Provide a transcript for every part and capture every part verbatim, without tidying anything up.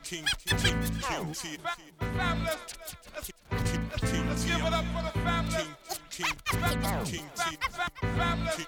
King, King, King, King, King, Fabulous. Let's give it up for the Fabulous. King, King, King, Fabulous.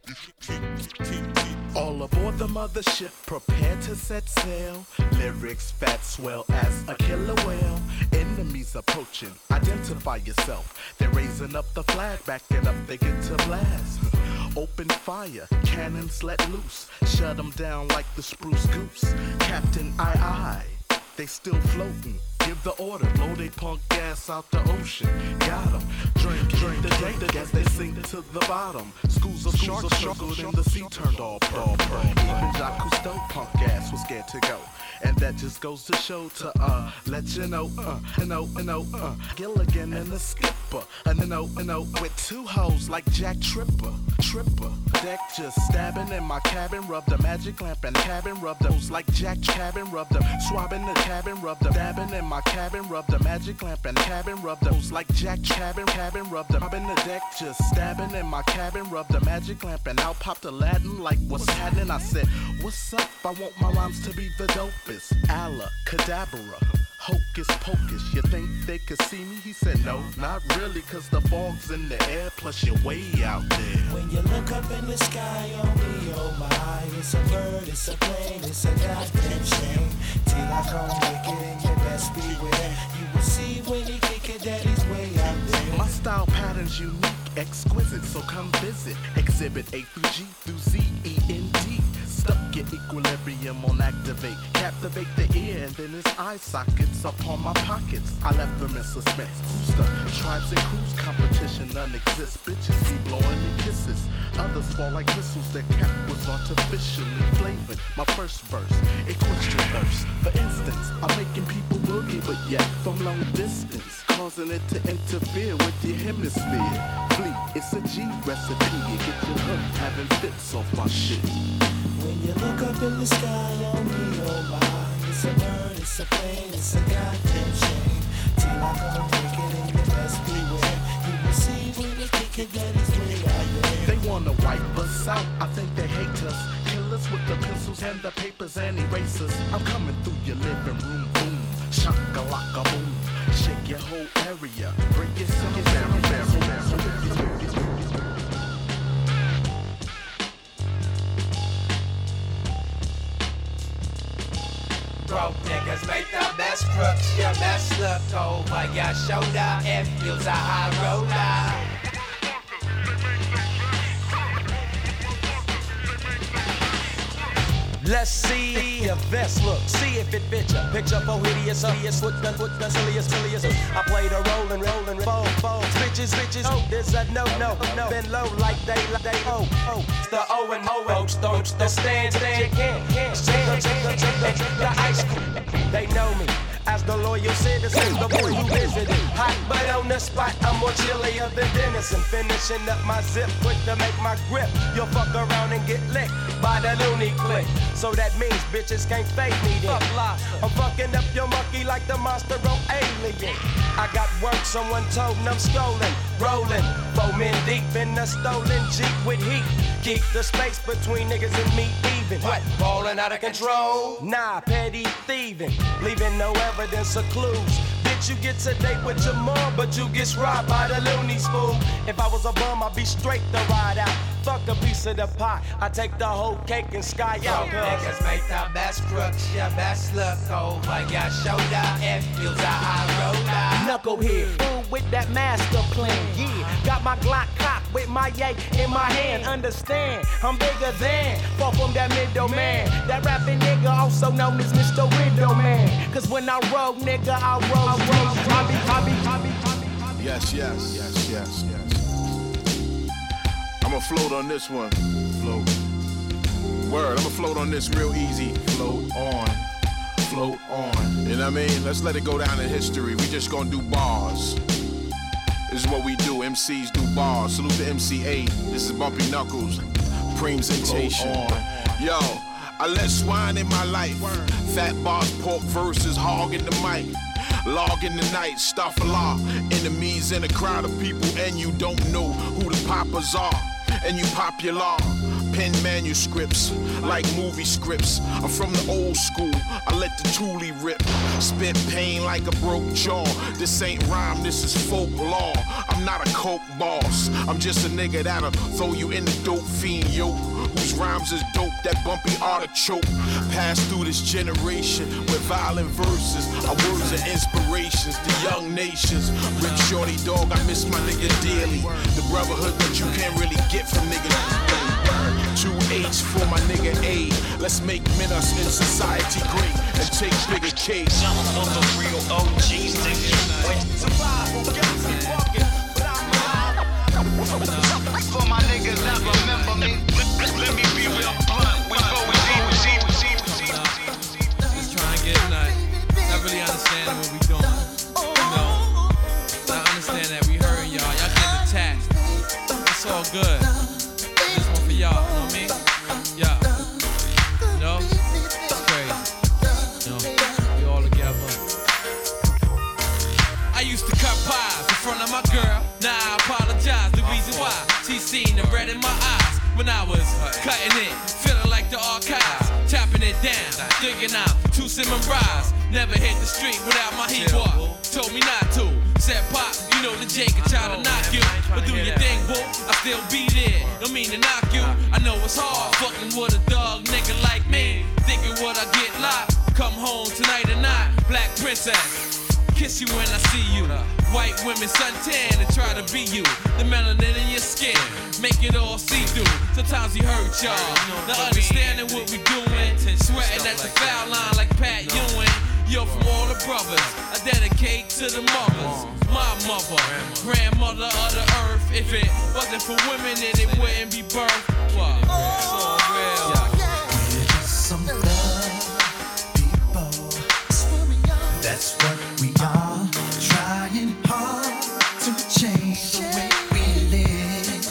All aboard the mothership, prepare to set sail. Lyrics fat, swell as a killer whale. Enemies approaching, identify yourself. They're raising up the flag, backing up, they get to blast. Open fire, cannons let loose. Shut them down like the spruce goose. Captain, aye aye, they still floating. Give the order, blow they punk gas out the ocean. Got 'em, drink, drink the drink as they sink to the bottom. Schools of sharks struggled and the sea turned all pro. Even Jacques Cousteau punk gas was scared to go. And that just goes to show to uh let you know uh know know uh Gilligan and the skipper and know know with two hoes like Jack Tripper Tripper deck just stabbing in my cabin, rub the magic lamp and cabin, rub those like Jack cabin, rub them swabbing the cabin, rub them dabbing in my cabin, rub the magic lamp and cabin, rub those like Jack cabin cabin, rub them rubbing the deck just stabbing in my cabin, rub the magic lamp and out popped Aladdin like what's happening. I said what's up, I want my rhymes to be the dope. Allah, Cadabra, hocus pocus. You think they could see me? He said no, not really, cause the fog's in the air, plus you're way out there. When you look up in the sky, oh me, oh my, it's a bird, it's a plane, it's a goddamn shame. Till I come make it and you best beware. You will see when he kick it that he's way out there. My style pattern's unique, exquisite, so come visit. Exhibit A through G through Z, E, N, D. Stuck your equilibrium on activate. Captivate the ear and then his eye sockets upon my pockets. I left them in suspense. Who's the tribes and crews competition none exists. Bitches see blowing the kisses. Others fall like missiles. Their cap was artificially flavored. My first verse, it quenched your thirst. For instance, I'm making people boogie, but yet from long distance, causing it to interfere with your hemisphere. Fleet, it's a G recipe. You get your hook having fits off my shit. When you look up in the sky, oh me, oh my, it's a bird, it's a plane, it's a goddamn shame. Till I come take it and you best beware. You will see when they kick it that he's way out there. They wanna wipe us out, I think they hate us. Kill us with the pencils and the papers and erasers. I'm coming through your living room, boom, shaka-laka boom. Shake your whole area, break your cell down, down, down. Broke niggas make the best crooks, your best look over your shoulder if you's a high roller. Let's see your best look, see if it fits ya. Picture for hideous, hideous, put the, put the silliest, silliest. I played a roll and roll and roll, fold. Bitches, bitches, oh, there's a no, no, no. Been low like they, like they, oh, oh. It's the O and O, folks, don't stand, stand, can't, can't. Check the, check the, check the, the ice cream. They know me as the loyal citizen, the boy who visited. Hot, but on the spot, I'm more chillier than venison. Finishing up my zip, quick to make my grip. You'll fuck around and get licked by the loony click. So that means bitches can't fake me then. I'm fucking up your monkey like the monster on Alien. I got work, someone told me I'm stolen. Rolling, four men deep in the stolen Jeep with heat. Keep the space between niggas and me even. What? Falling out of control? Nah, petty thieving. Leaving no evidence or clues. Bitch, you get to date with your mom, but you get robbed by the loonies, fool. If I was a bum, I'd be straight to ride out. Fuck a piece of the pie, I take the whole cake and sky out. Niggas make the best crooks, your best look over your shoulder if you's a high roller. Knucklehead, fool with that master plan, yeah. Got my Glock cocked with my yank in my hand. Understand, I'm bigger than, far from that middleman. That rapping nigga also known as Mister Window Man. Cause when I roll, nigga, I roll, I roll, I be, I be, I be, I be. Yes, yes, yes, yes, yes. I'ma float on this one. Float. Word, I'ma float on this real easy. Float on. Float on. You know what I mean? Let's let it go down in history. We just gonna do bars. This is what we do. M Cs do bars. Salute to M C A. This is Bumpy Knuckles. Presentation. Yo, I let swine in my life. Fat bars, pork versus hog in the mic. Log in the night, stuff a law. Enemies in a crowd of people, and you don't know who the poppers are. And you popular. pen manuscripts like movie scripts. I'm from the old school, I let the toolie rip. Spit pain like a broke jaw. This ain't rhyme, this is folklore. I'm not a coke boss, I'm just a nigga that'll throw you in the dope fiend yoke. Whose rhymes is dope, that bumpy artichoke. Pass through this generation with violent verses. Our words are inspirations to young nations. Rip Shorty dog, I miss my nigga dearly. The brotherhood that you can't really get from niggas. Two H for my nigga A. Let's make menace in society great and take bigger cake. Some of the real O Gs think you survive, got me walking, but I'm alive. For my niggas that remember me, let me be real blunt. We go with deep, deep, deep, deep. Just trying to get a nut. Not really understanding what we doing. You know, I understand that we hurting y'all. Y'all getting attached. It's all good. This one for y'all. You know what I mean? Yeah. You know? It's crazy. You know, we all together. I used to cut pies in front of my girl. Now I apologize. The reason why she seen the red in my eyes when I was cutting it, feeling like the archives, chopping it down, digging out two cinnamon rise. Never hit the street without my heat boy. Told me not to. Said pop, you know the J can try to knock you, but do your thing, boo. I still be there. Don't mean to knock you. I know it's hard fucking with a dog nigga like me. Thinking what I get locked. Come home tonight or not. Black princess. Kiss you when I see you. White women suntan and try to be you. The melanin in your skin, make it all see-through. Sometimes he hurt y'all. Not understanding what we doing. Sweating at the foul line like Pat Ewing. Yo, from all the brothers, I dedicate to the mothers. My mother, grandmother of the earth. If it wasn't for women, then it wouldn't be birth. What? It's all real. We're just some thug people. That's what we are. Trying hard to change the way we live.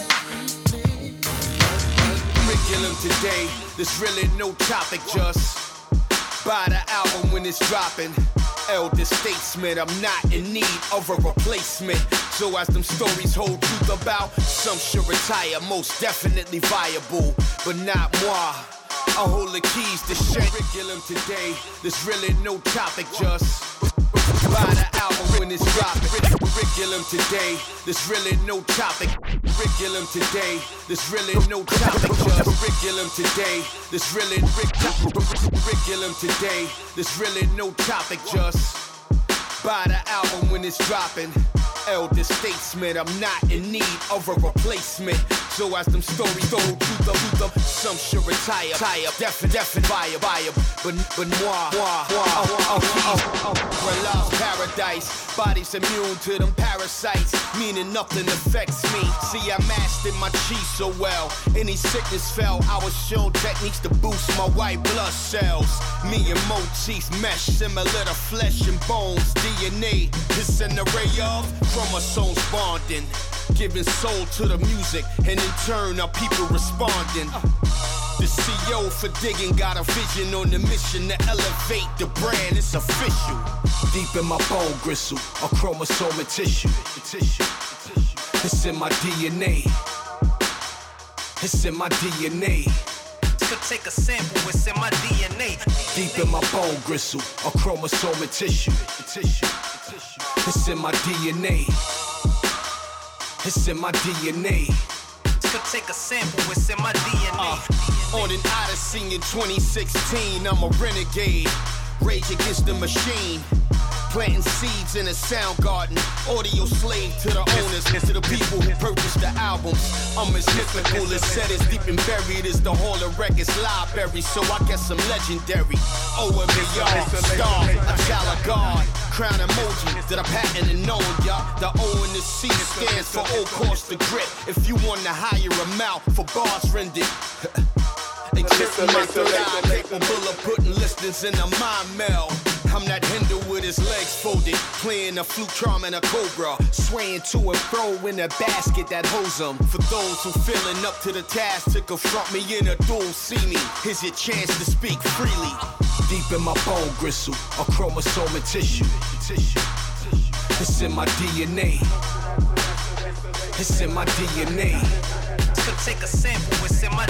Curriculum today, there's really no topic, just buy the album when it's dropping. Elder statesman, I'm not in need of a replacement. So as them stories hold truth about, some should retire, most definitely viable, but not moi. I hold the keys to share curriculum today. There's really no topic, just buy the album when it's dropping. Curriculum today, there's really no topic. Curriculum today, there's really no topic. Just curriculum today, there's really curriculum today, there's really no topic. Just buy the album when it's dropping. Elder statesman, I'm not in need of a replacement. So as them stories go through the, through the some should retire, tire, deafin, deafin, fire, fire, but, but moi, moi, moi, oh, oh, oh, oh. Paradise, bodies immune to them parasites, meaning nothing affects me. See, I mastered my chi so well, any sickness fell. I was shown techniques to boost my white blood cells. Me and motifs mesh, similar to flesh and bones. D N A, it's an array of chromosomes bonding, giving soul to the music, and in turn our people responding. The C O for digging got a vision on the mission to elevate the brand, it's official. Deep in my bone gristle, a chromosome and tissue. It's in my D N A. It's in my D N A. Could take a sample, it's in my D N A. Deep in my bone gristle, a chromosome and tissue. It's in my D N A. It's in my D N A. Could take a sample, it's in my D N A. Uh, on an odyssey in twenty sixteen, I'm a renegade. Rage against the machine. Planting seeds in a sound garden. Audio slave to the owners, to the people who purchased the albums. I'm as mythical as said, as deep and buried as the Hall of Records library. So I guess I'm legendary. O M A R, star, a child of God. Crown emoji that I patent and known, y'all. The O and the C stands for O cost the grip. If you want a higher amount for bars rendered. They kiss my third eye, capable of putting listings in a mind meld. I'm that Hindu with his legs folded, playing a flute, charming a cobra, swaying to and fro in a basket that holds them. For those who feeling up to the task to confront me in a duel, see me. Here's your chance to speak freely. Deep in my bone gristle, a chromosome and tissue. It's in my D N A. It's in my D N A. Could take a sample, it's in my D N A.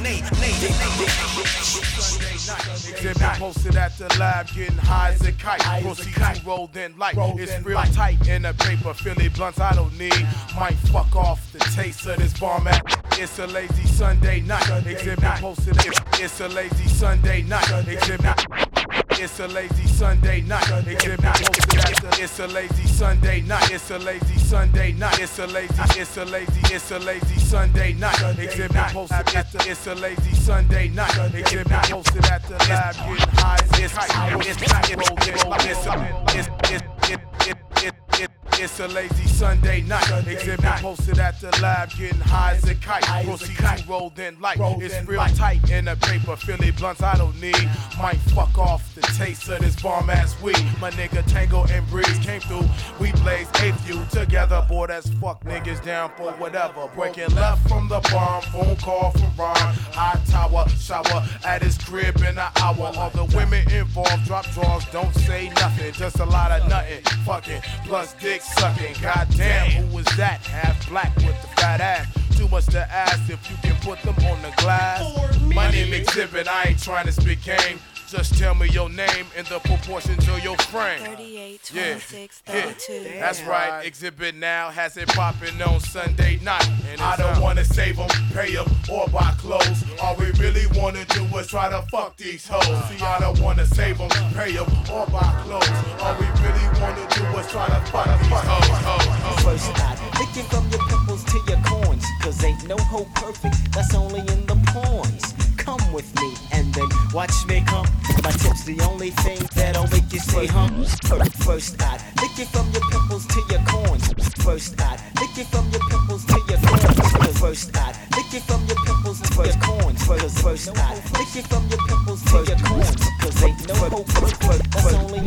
Exhibit posted at the lab, getting high as a kite. Proceed to roll then light. It's real tight in the paper. Philly blunts I don't need. Might fuck off the taste of this bomb at. It's a lazy Sunday night. Exhibit posted. It's a lazy Sunday night. Exhibit. It's a lazy Sunday night. Exhibit posted at the. It's a lazy Sunday night. It's a lazy Sunday night. It's a lazy. It's a lazy. It's a lazy Sunday night. Exhibit posted at the. It's a lazy Sunday night. Exhibit posted at the lab, getting high as it's tight. It's tight. It's it's it's it's It's a lazy Sunday night. Exhibit posted at the lab, getting high as a kite. Proceed to roll then light. It's real tight in the paper. Philly blunts I don't need. Might fuck off the taste of this bomb ass weed. My nigga Tango and Breeze came through. We blaze a few together. Boy, that's fuck niggas down for whatever. Breaking left from the bomb. Phone call from Ron. High tower shower at his crib in an hour. All the women involved drop drawers. Don't say nothing. Just a lot of nothing. Fucking plus dick sucking. Goddamn, who was that? Half black with the fat ass. Too much to ask if you can put them on the glass. My name Exhibit, I ain't trying to speak game. Just tell me your name and the proportion to your frame. thirty-eight, twenty-six, yeah, thirty-two. Yeah. That's right, Exhibit now has it popping on Sunday night. And I don't wanna save them, pay them, or buy clothes. All we really wanna do is try to fuck these hoes. See, I don't wanna save them, pay them, or buy clothes. All we really wanna do is try to fuck these hoes. First I lick it from your pimples to your corns. Cause ain't no hoe perfect, that's only in the porns. Come with me and then watch me come. My tip's the only thing that'll make you say hum. First I'd lick it from your pimples to your corns. First I'd lick it from your pimples to your corns. First I'd lick it from your pimples to your corns. First, first I'd lick it from your pimples to your corns. Cause ain't no hope perfect, that's only.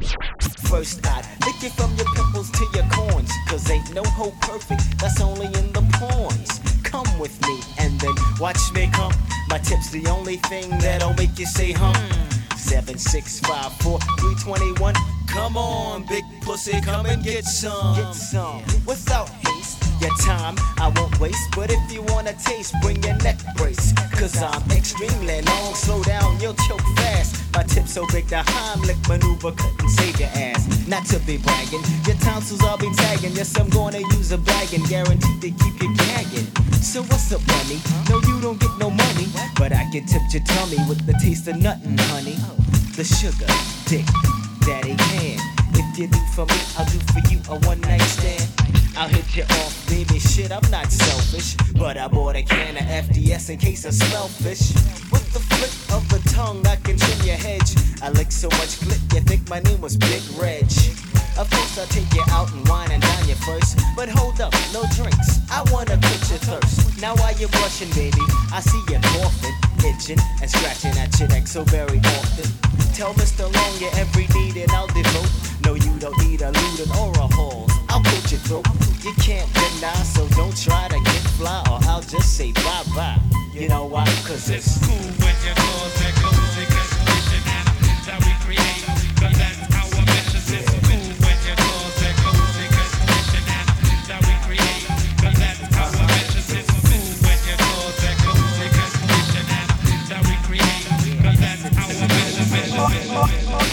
First I'd lick it from your pimples to your corns. Cause ain't no hope perfect, that's only in the porns. Come with me and then watch me come. My tip's the only thing that'll make you say hum. Seven, six, five, four, three, twenty-one. Come on, big pussy, come and get some. Get some. Without haste, your time I won't waste. But if you wanna taste, bring your neck brace. Cause I'm extremely long, slow down, you'll choke fast. My tip's so big the Heimlich maneuver couldn't save your ass. Not to be bragging, your tonsils I'll be tagging. Yes, I'm gonna use a bag and guaranteed to keep you gagging. So what's up, bunny? No, you don't get no money, but I can tip your tummy with the taste of nothing, honey. The sugar, dick, daddy can. If you do for me, I'll do for you a one night stand. I'll hit you off, baby, shit, I'm not selfish. But I bought a can of F D S in case I smell fish. With the flick of the tongue, I can trim your hedge. I lick so much glit, you think my name was Big Reg. Of course I'll take you out and wine and dine you first. But hold up, no drinks, I wanna quench your thirst. Now while you're blushing, baby, I see you coughing, itching, and scratching at your neck so very often. Tell Mister Long your every need and I'll devote. No, you don't need a looting or a haul. I'll put your throat. You can't deny, so don't try to get fly, or I'll just say bye bye. You know why? Cause it's cool when you cause that music explosion and that we create. Cause that's our mission. It's cool when you cause that music explosion and that we create. Cause that's our mission. It's cool when you cause that music explosion and that we create. Cause that's our mission.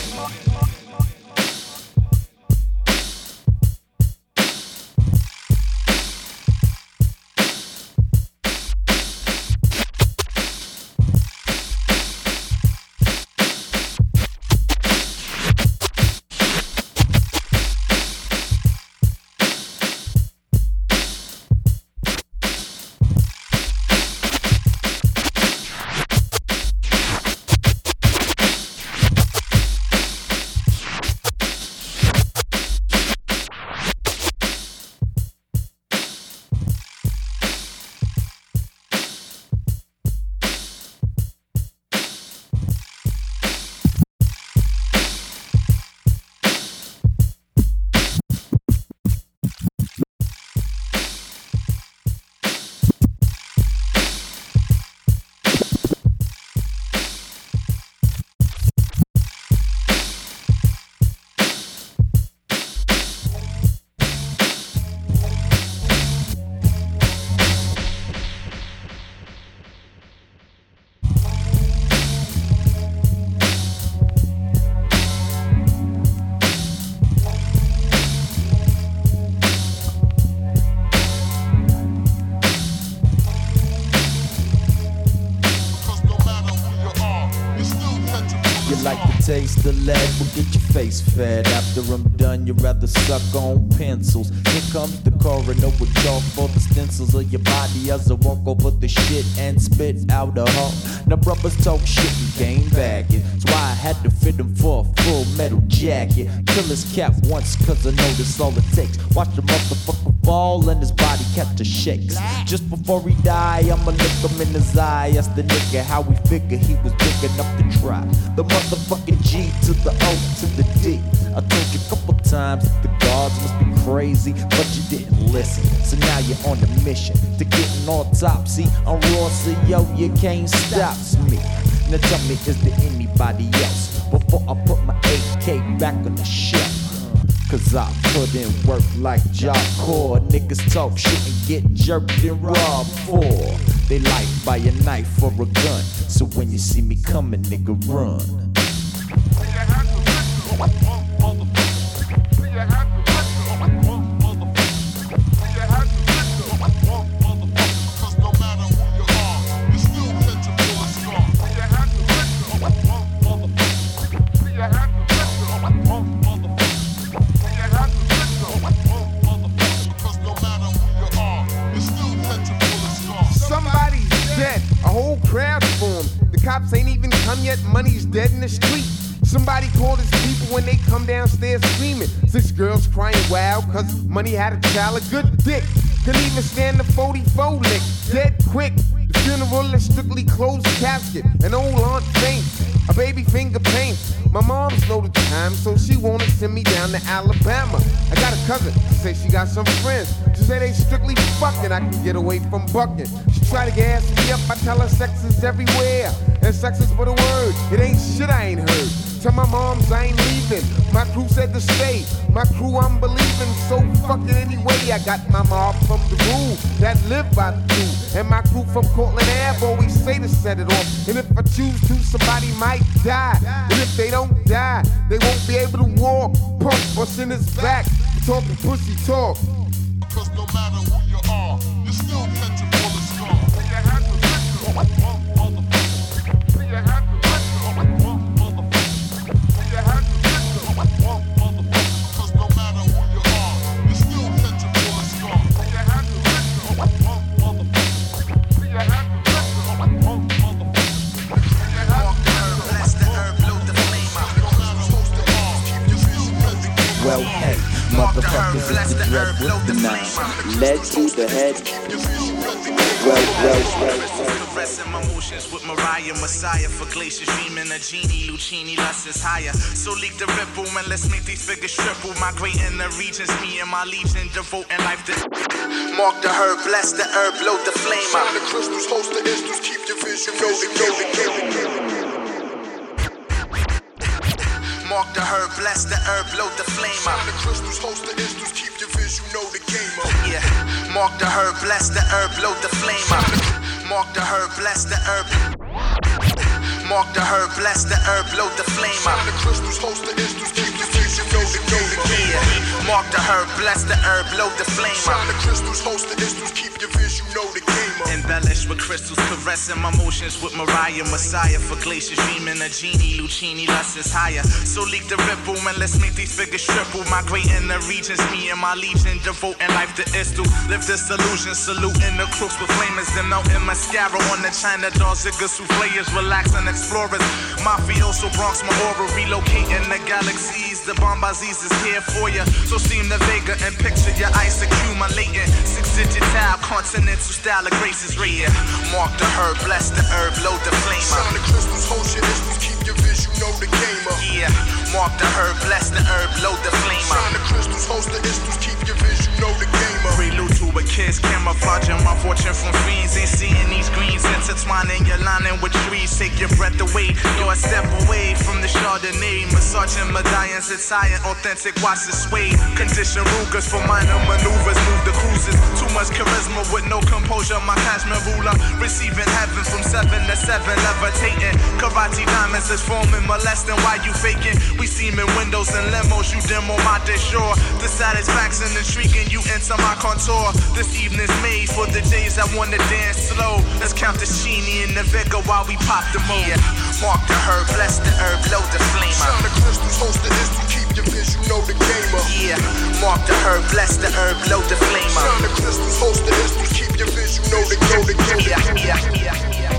like the taste of lead, well get your face fed. After I'm done, you'd rather suck on pencils. Here comes the coroner with chalk for the stencils of your body as I walk over the shit and spit out a hole. Now brothers talk shit and came back. That's why I had to fit him for a full metal jacket. Kill his cap once cause I know that's all it takes. Watch the motherfucker fall and his body catch the shakes. Just before he die, I'ma look him in his eye. Ask the nigga how he figure he was big enough to try the motherfucking G to the O to the D. I told you a couple times that the guards must be crazy, but you didn't listen. So now you're on the mission to get an autopsy on Raw, so yo, you can't stop me. Now tell me, is there anybody else before I put my A K back on the shelf? Cause I put in work like Job Corps. Niggas talk shit and get jerked and robbed for. They life by a knife or a gun. So when you see me coming, nigga, run. Cops ain't even come yet, money's dead in the street. Somebody called his people when they come downstairs screaming. Six girls crying wild cause money had a child, a good dick. Couldn't even stand the forty-four lick, dead quick. The funeral is strictly closed casket. An old aunt faints, a baby finger paints. My mom's know the time, so she wanna send me down to Alabama. I got a cousin, she say she got some friends. She say they strictly fucking, I can get away from bucking. She try to gas me up, I tell her sex is everywhere. And sex is but a word, it ain't shit I ain't heard. Tell my moms I ain't leaving, my crew said to stay. My crew I'm believing, so fuck it anyway. I got my mob from the rule that live by the rule. And my crew from Cortland Ave always say to set it off. And if I choose to, somebody might die. And if they don't die, they won't be able to walk. Punk what's in his back, talking pussy talk. Cause no matter who you are, you still catch a bullet scar. Well, hey, motherfuckers, it's the dread with the nine. Lead to the head. Well, well, well. Caressing my motions with Mariah, Messiah for glaciers, dreaming a genie, Lucini, lust is higher. So leak the ripple and let's make these figures triple. Migrating the regions, me and my legion, devoting life to. Mark the herb, bless the herb, load the flame. Shine the crystals, host the instance, keep your vision, know the game. Mark the herb, bless the herb, load the flame. Shine the crystals, host the instance, keep your vision, know the game. Yeah, mark the herb, bless the herb, load the flame. Mark the herb, bless the herb. Mark the herb, bless the herb, load the flame. Shine the crystals, host the instance, keep your vision, know the game. Yeah, mark the herb, bless the herb, load the flame. Shine the crystals, host the instance, keep your vision, know the game. Embellish with crystals, caressing my motions with Mariah, Messiah for glaciers, dreaming a genie, Lucini, lust is higher. So leak the ripple and let's make these figures triple. Migrating the regions, me and my legion, devoting life to Istu. Live this illusion, saluting the crooks with flamers, then melting mascara on the China dolls, ziggers, souffleurs, relaxing explorers. Mafioso Bronx, my aura, relocating the galaxies. The Bombazis is here for ya. So steam the Vega and picture your ice accumulating. Six-digit tile, continental style of grace is rare. Mark the herb, bless the herb, load the flame. Shine the crystals, host your instance, keep your vision, know the game. Yeah, mark the herb, bless the herb, load the flame. Shine the crystals, host the instance, keep your vision, know the game. Prelude to a kiss, camouflaging my fortune from fiends. Ain't seeing these greens intertwining, you're lining with trees. Take your breath away, you're a step away from the Chardonnay. Massaging medallions, it's high and authentic, watch the sway. Condition Rugers for minor maneuvers, move the cruises. Too much charisma with no composure. My cashmere ruler receiving heaven from seven to seven, levitating. Karate diamonds is forming, molesting while you faking. We seeming windows and limos, you demo my day sure. The satisfaction intriguing, you enter my contour. This evening's made for the days I wanna dance slow. Let's count the Sheenie and the Vigor while we pop the mo. Yeah. Mark the herb, bless the herb, load the flame. Shine the crystals, host the history, keep your vision, you know the gamer. Yeah. Mark the herb, bless the herb, load the flame. Shine the crystals, host the history, keep your vision, you know the gamer. Yeah, yeah, yeah, yeah.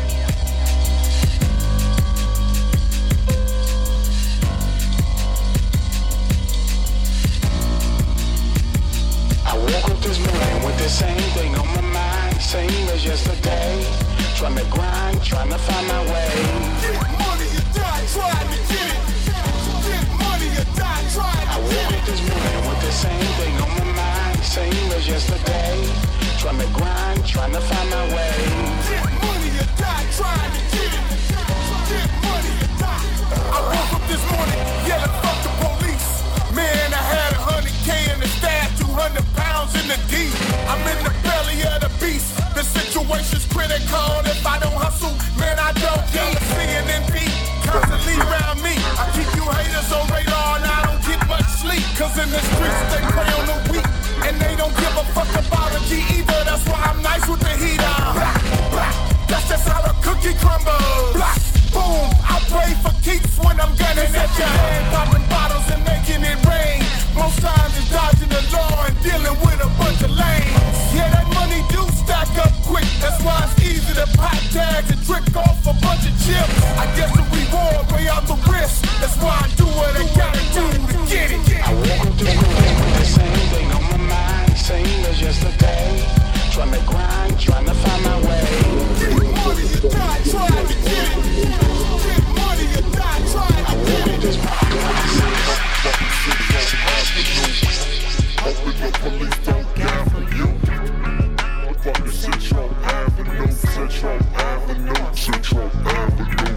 I woke up this morning with the same thing on my mind, same as yesterday. Trying to grind, trying to find my way. Get money, you die trying to get it. Get money, you die trying to I get woke it. up this morning with the same thing on my mind, same as yesterday. Trying to grind, trying to find my way. Get money, you die trying to get it. Get money, you die. I woke up this morning yelling fuck the police. Man, I had a hundred K in the stash, two hundred pounds in the D. I'm in the belly of the beast. The situation's critical. If I don't hustle, man, I don't eat. C N N P constantly around me. I keep you haters on radar and I don't get much sleep. Cause in the streets they prey on the weak. And they don't give a fuck about a G either. That's why I'm nice with the heat on. Blah, blah. That's just how the cookie crumbles. Blah, boom. I pray for keeps when I'm gunning at your head. Popping bottles and making it rain. Most times it's dodging the law and dealing with a bunch of lanes. Yeah, that money do stack up quick. That's why it's easy to pop tags and trick off a bunch of chips. I guess the reward way out the risk. That's why I do what I gotta do to get it. I woke up this morning with the same thing on my mind, same as yesterday. Trying to grind, trying to find my way. Get money, you die trying to get it. Get money, you die trying to get it. This Open up, police don't care for you. Fucking Central Avenue, Central Avenue, Central Avenue.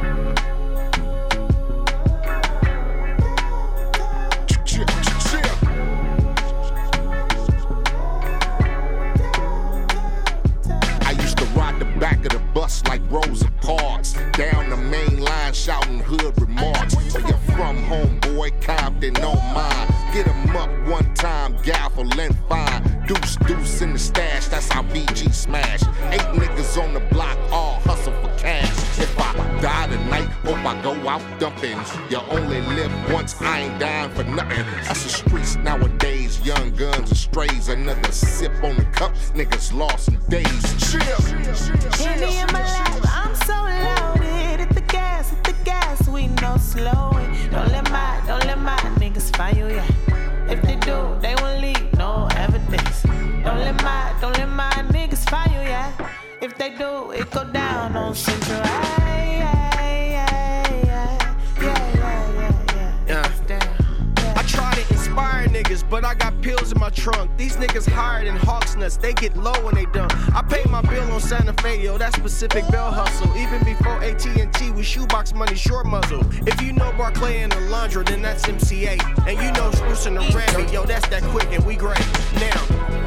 I used to ride the back of the bus like Rosa Parks, down the main line shouting hood remarks. Where you from, homeboy? Compton, no mind. Get 'em up one time, gaffle and fine. Deuce, deuce in the stash, that's how B G smash. Eight niggas on the block, all hustle for cash. If I die tonight, hope I go out dumping. You only live once, I ain't dying for nothing. That's the streets nowadays, young guns and strays. Another sip on the cup, niggas lost in days. Chill. Henny in my lap, I'm so loaded. Hit the gas, hit the gas, we no slowing. Don't let my, don't let my niggas find you, yeah. If they do, they won't leave no evidence. Don't let my, don't let my niggas find you, yeah. If they do, it go down on Central. Ay, ay, ay, ay. Yeah, yeah, yeah, yeah. Yeah. I try to inspire niggas, but I got pills in my trunk. These niggas higher than Hawks nuts, they get low when they done. I pay my bill on Santa Fe, yo, that's Pacific Bell hustle. Even before A T and T, we shoebox money short muzzle. If you know Barclay and Alondra, then that's M C A. And you know Spruce and the Rammy, yo, that's that quick and we great. Now.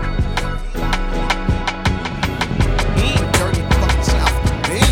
Dirty fucking South me.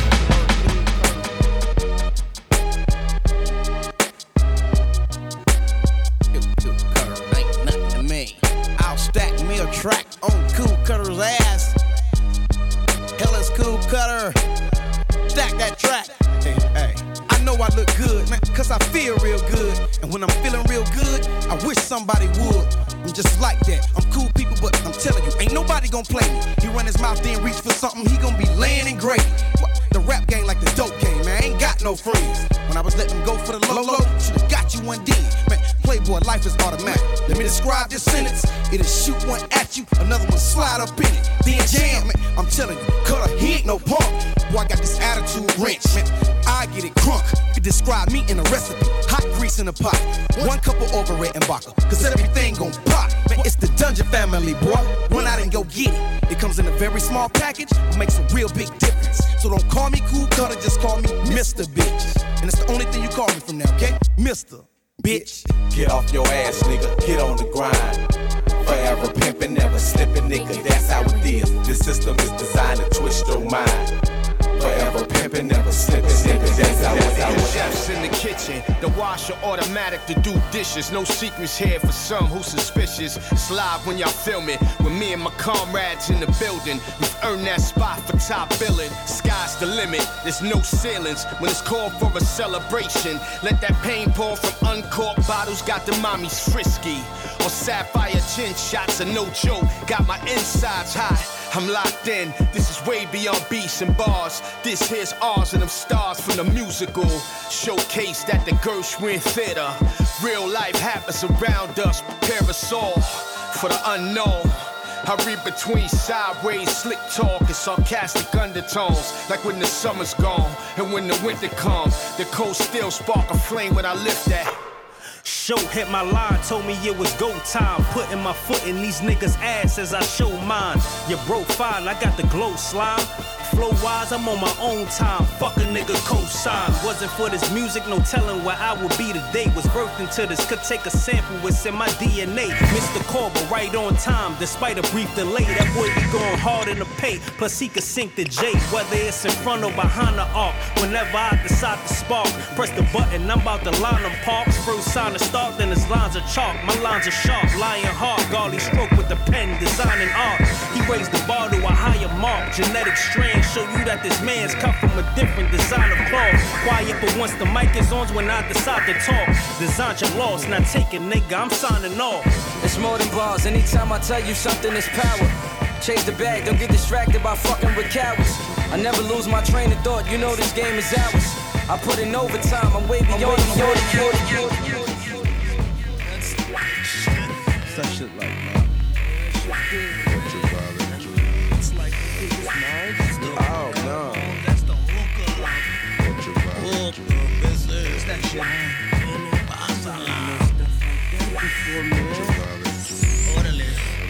Ain't nothing to me. I'll stack me a track on Cool Cutter's ass. Hell is Cool Cutter. Stack that track. Hey, hey. I know I look good, man, cause I feel real good. And when I'm feeling real good, I wish somebody would. I'm just like that. I'm cool people, but I'm telling you, ain't nobody gonna play me. He run his mouth, then reach for something, he gonna be laying in Grady. The rap game like the dope game, man, I ain't got no friends. When I was letting go for the low low, should've got you one D. Man, Playboy, life is automatic. Let me describe this sentence. It'll shoot one at you, another one slide up in it. Then jam, man, I'm telling you, Cutter, he ain't no punk. Boy, I got this attitude wrench, man. I get it crunk. You describe me in a recipe, hot grease in a pot. One cup of overrated and vodka, cause everything gon' pop. Man, it's the Dungeon family, boy. Run out and go get it. It comes in a very small package, it makes a real big difference. So don't call me Cool Cutter, just call me Mister Bitch. And it's the only thing you call me from now, okay? Mister Bitch. Get off your ass, nigga. Get on the grind. For Forever pimpin', never slippin', nigga, that's how it is. The system is designed to twist your mind. Forever pimpin', never slippin', nigga, that's how it is. Chefs in the kitchen, the washer automatic to do dishes. No secrets here for some who suspicious. It's live when y'all filming, with me and my comrades in the building. We've earned that spot for top billing. Sky's the limit, there's no ceilings. When it's called for a celebration, let that pain pour from uncorked bottles. Got the mommies frisky, or sapphire chin shots are no joke. Got my insides hot, I'm locked in. This is way beyond beats and bars. This here's ours and them stars from the musical. Showcased at the Gershwin Theater. Real life happens around us. Prepare us all for the unknown. I read between sideways, slick talk and sarcastic undertones. Like when the summer's gone and when the winter comes, the cold still spark a flame when I lift that. Show hit my line, told me it was go time. Putting my foot in these niggas' ass as I show mine. You broke fine, I got the glow slime. Flow wise, I'm on my own time. Fuck a nigga co-sign. Wasn't for this music, no telling where I would be today. Was birthed into this, could take a sample, it's in my D N A. Mister Corba, right on time, despite a brief delay. That boy be going hard in the paint, plus he could sink the J. Whether it's in front or behind the arc. Whenever I decide to spark, press the button, I'm about to line them parks. First sign to start, then his lines are chalk. My lines are sharp, lying hard. Garly stroke with the pen, designing art. He raised the bar to a higher mark. Genetic strand show you that this man's cut from a different design of cloth. Quiet, but once the mic is on, when I decide to talk. Design your loss, not take it, nigga, I'm signing off. It's more than bars, anytime I tell you something, it's power. Chase the bag, don't get distracted by fucking with cowards. I never lose my train of thought, you know this game is ours. I put in overtime, I'm way beyond the That shit like that. It's like it's nice. Oh no. That's the hookah. Hookah business. That shit. Órale.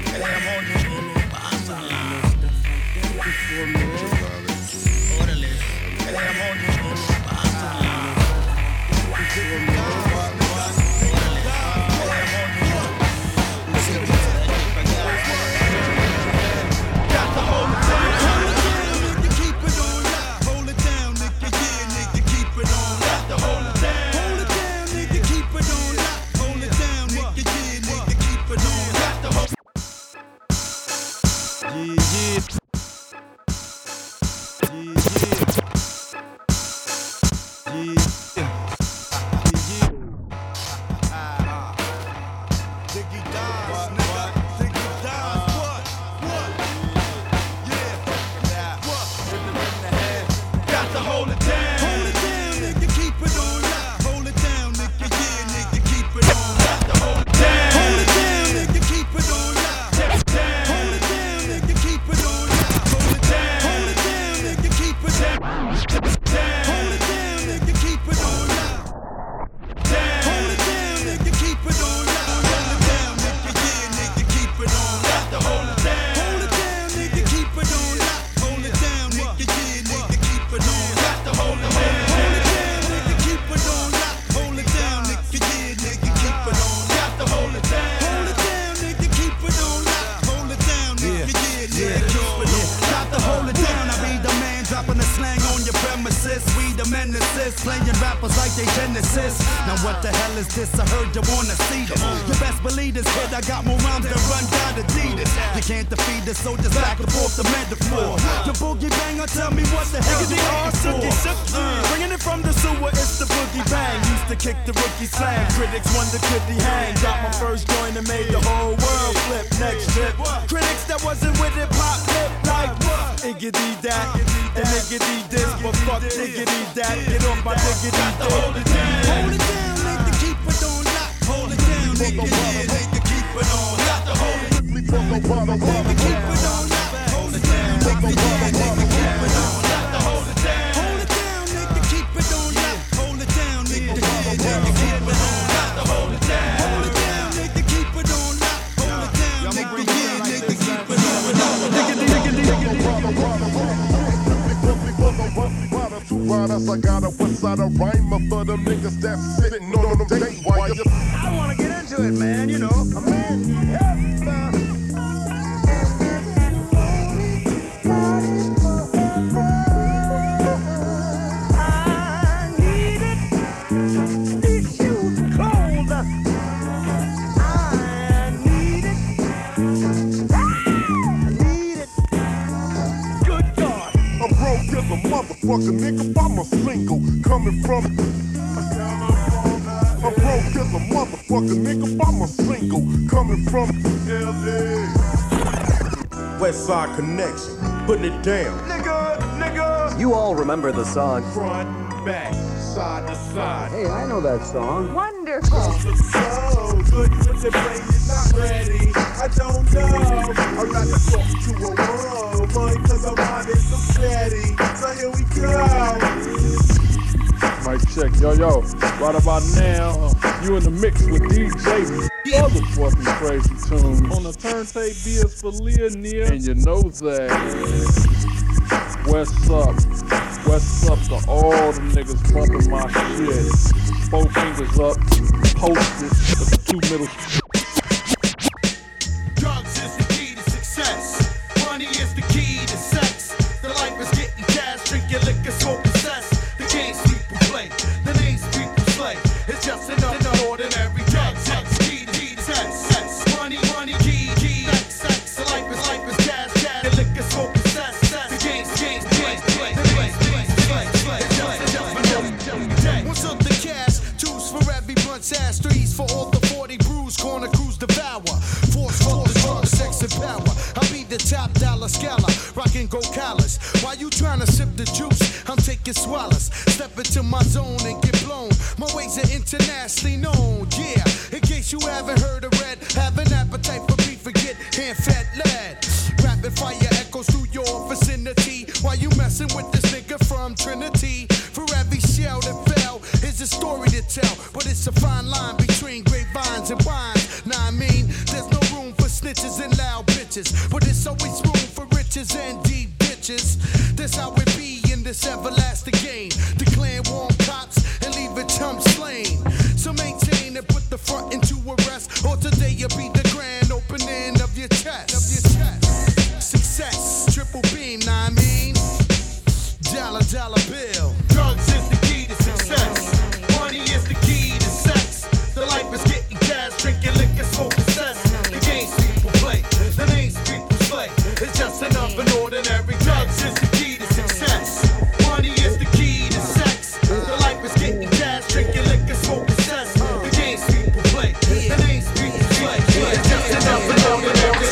I got a west side of rhymer for them niggas that's sitting on them date wires. I wanna get into it, man, you know. A man, yeah, as a motherfucker, nigga, I'm a single. Coming from. I'm broke as a motherfucker, nigga, I'm a single. Coming from L A. West Side Connection, putting it down. Nigga, nigga. You all remember the song. Front, back, side to side. Hey, I know that song. Wonderful. So good, but the brain is not ready. I don't know. I'm not the talk to a world, boy, cause I'm riding so steady. So here we go. Mic check, yo, yo. Right about now, you in the mix with D J. Motherfucking crazy tunes. On the turntable B is for Leoneer. And you know that. What's up? What's up to all the niggas bumping my shit? Four fingers up, post it with the two middle. Drugs is the key to success. Money is the key to sex. The life is getting cash, drink your liquor, smoke possess. The games people play, the names people slay. It's just another ordinary drug. Sex, key to sex, sex. Money, money, key, key, sex, sex. The life is life is cash, cash. The liquor, smoke possess, sex. The games, games, games, play. The names, names, play, play. It's just another day. What's up the cash? Two's for every blunt's ass. Threes for all the forty brews. Corner crews devour. Force for the drug, sex and power. I'll be the top dollar scholar. Rockin' gold collars. While you tryna sip the juice, I'm taking swallows. Step into my zone and get blown. My ways are internationally known. Yeah, in case you haven't heard of Red, have an appetite for beef, forget hand fat lead. Rapid fire echoes through your vicinity. While you messing with this nigga from Trinity. For every shell that fell is a story to tell. But it's a fine line between grapevines and wines. Nah, I mean, there's no room for snitches and loud bitches. But it's always room for riches and deep bitches. That's how it be in this everlasting game. Declaring warm cops and leave a chump slain. So maintain and put the front into arrest. Or today you'll be the grand opening of your chest. Of your chest. Success, triple beam, nah, I mean. Dollar, dollar bill. Drugs is the key to success. Money is the key to sex. The life is getting cash, drinking liquor, smoking cess. The games people play, the names people slay. It's just another ordinary. Drugs is the key to success. Money is the key to sex. The life is getting cash, drinking liquor, smoking cess. The games people play, the names people slay. It's just another ordinary.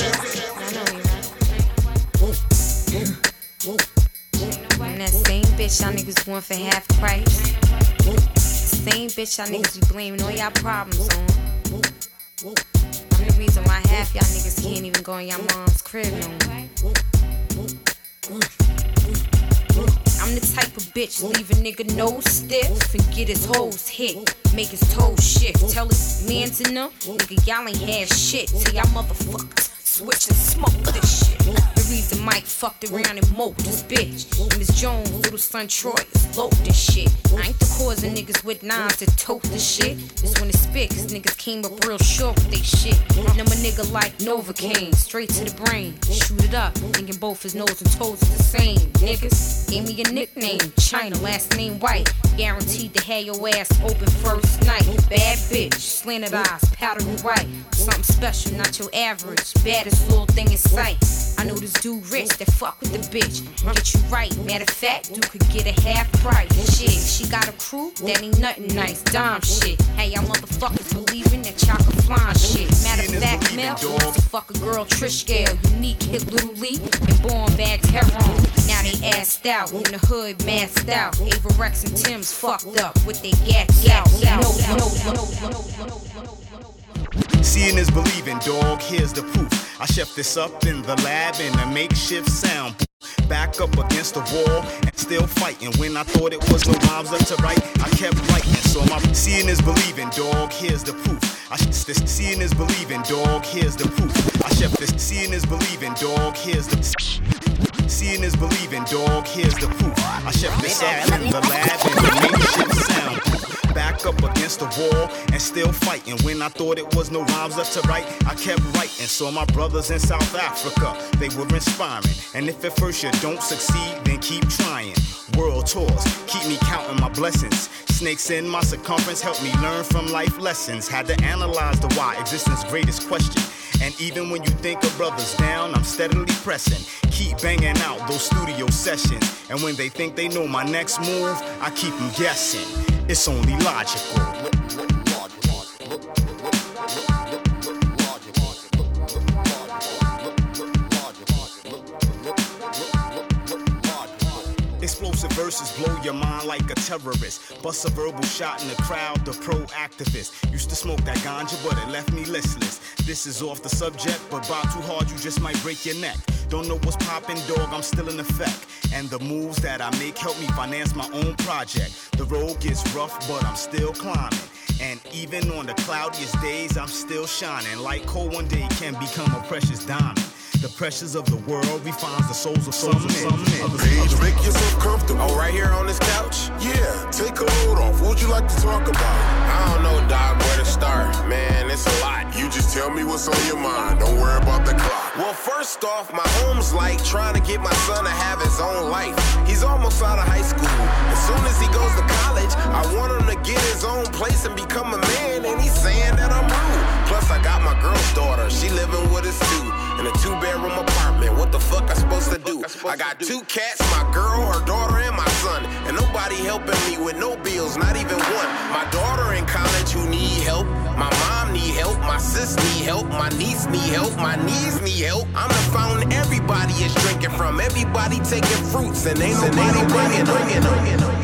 And that same bitch y'all niggas want for half price. Same bitch y'all niggas be blaming all y'all problems on. I'm the reason why half y'all niggas can't even go in y'all mom's crib no more. I'm the type of bitch leave a nigga nose stiff and get his hoes hit, make his toes shift. Tell his mans in them, nigga y'all ain't had shit till y'all motherfuckers switch and smoke this shit. The reason Mike fucked around and moped this bitch. And Miss Jones, little son Troy, is loped this shit. I ain't the cause of niggas with nines to tote this shit. It's when it spit, cause niggas came up real short with they shit. And I'm a nigga like Novocaine, straight to the brain. Shoot it up, thinking both his nose and toes is the same. Niggas gave me a nickname, China, last name White. Guaranteed to have your ass open first night. Bad bitch, slanted eyes, powdery white. Something special, not your average. Baddest little thing in sight. I know this dude rich that fuck with the bitch. Get you right, matter of fact, dude could get a half price. Shit, she got a crew, that ain't nothing nice. Dime shit. Hey, y'all motherfuckers believing that y'all can fly shit. Matter of fact, Mel, used to fuck a girl Trish Gale. Unique hit Little Lee and born bags heroin. Now they assed out, in the hood, masked out. Ava Rex and Tim's fucked up with their gats out. No, no, no, no, no, no. Seeing is believing, dog, here's the proof. I chef this up in the lab in a makeshift sound booth. Back up against the wall and still fighting. When I thought it was no rhymes left to write, I kept writing. So my seeing is believing, dog, here's the proof. I sh- this seeing is believing, dog, here's the proof. I chef this seeing is believing, dog, here's the seeing is believing, dog, here's the proof. I chef this up in the lab in a makeshift sound booth. Back up against the wall and still fighting. When I thought it was no rhymes left to write, I kept writing. Saw my brothers in South Africa, they were inspiring. And if at first you don't succeed, then keep trying. World tours, keep me counting my blessings. Snakes in my circumference help me learn from life lessons. Had to analyze the why, existence's greatest question. And even when you think a brother's down, I'm steadily pressing. Keep banging out those studio sessions. And when they think they know my next move, I keep them guessing. It's only logical. Explosive verses blow your mind like a terrorist. Bust a verbal shot in the crowd, the pro-activist. Used to smoke that ganja, but it left me listless. This is off the subject, but bow too hard, you just might break your neck. Don't know what's poppin', dog, I'm still in effect. And the moves that I make help me finance my own project. The road gets rough, but I'm still climbing. And even on the cloudiest days, I'm still shining. Like coal one day can become a precious diamond. The pressures of the world refines the souls of some men. Please make yourself comfortable. Oh, right here on this couch? Yeah, take a load off. What would you like to talk about? I don't know, dog, where to start. Man, it's a lot. You just tell me what's on your mind. Don't worry about the clock. Well, first off, my home's like trying to get my son to have his own life. He's almost out of high school. As soon as he goes to college, I want him to get his own place and become a man, and he's saying that I'm rude. Plus, I got my girl's daughter. She living with us too. In a two-bedroom apartment, what the fuck I supposed to do? I got two cats, my girl, her daughter, and my son. And nobody helping me with no bills, not even one. My daughter in college who need help. My mom need help, my sis need help, my niece need help, my knees need help. I'm the fountain everybody is drinking from. Everybody taking fruits and ain't nobody bringing them.